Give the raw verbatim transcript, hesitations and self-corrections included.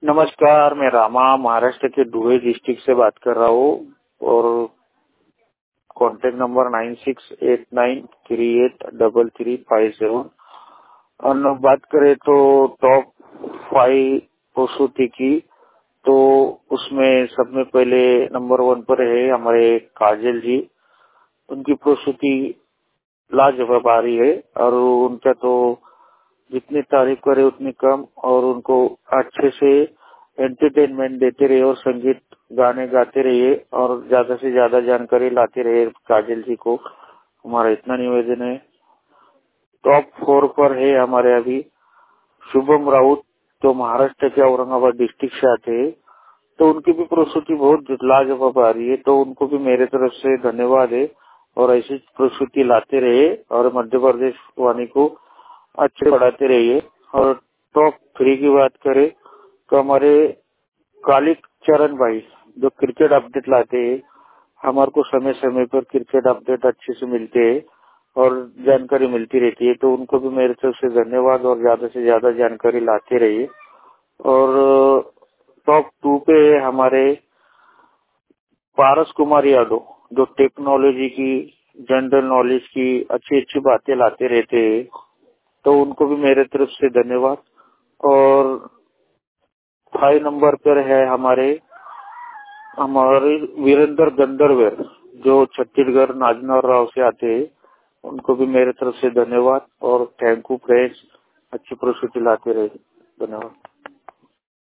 नमस्कार, मैं रामा महाराष्ट्र के दुबई डिस्ट्रिक्ट से बात कर रहा हूँ और contact number nine six eight nine three eight double three five seven. और बात करें तो टॉप फाइव प्रसूति की, तो उसमें सब में पहले नंबर वन पर है हमारे काजल जी। उनकी प्रसूति लाजवाब आ रही है और उनका तो जितनी तारीफ करे उतनी कम, और उनको अच्छे से एंटरटेनमेंट देते रहिए और संगीत गाने गाते रहिए और ज्यादा से ज्यादा जानकारी लाते रहिए काजल जी को। हमारा इतना निवेदन है। टॉप फोर पर है हमारे अभी शुभम राउत, तो महाराष्ट्र के औरंगाबाद डिस्ट्रिक्ट से आते हैं। तो उनकी भी प्रस्तुति बहुत लाजवाब आ रही है, तो उनको भी मेरे तरफ से धन्यवाद है और ऐसी प्रस्तुति लाते रहिए और मध्य प्रदेश वाणी को अच्छे बढ़ाते रहिए। और टॉप थ्री की बात करें तो हमारे कालिक चरण भाई जो क्रिकेट अपडेट लाते हैं, हमारे को समय समय पर क्रिकेट अपडेट अच्छे से मिलते हैं और जानकारी मिलती रहती है, तो उनको भी मेरे तरफ से धन्यवाद और ज्यादा से ज्यादा जानकारी लाते रहिए। और टॉप टू पे है हमारे पारस कुमार यादव जो टेक्नोलॉजी की, जनरल नॉलेज की अच्छी अच्छी बातें लाते रहते हैं, तो उनको भी मेरे तरफ से धन्यवाद। और फाइव नंबर पर है हमारे हमारे वीरेंद्र गंधर्वेर जो छत्तीसगढ़ नाजनौर राव से आते हैं, उनको भी मेरे तरफ से धन्यवाद और थैंक यू फ्रेंड्स। अच्छी प्रस्तुति लाते रहे, धन्यवाद।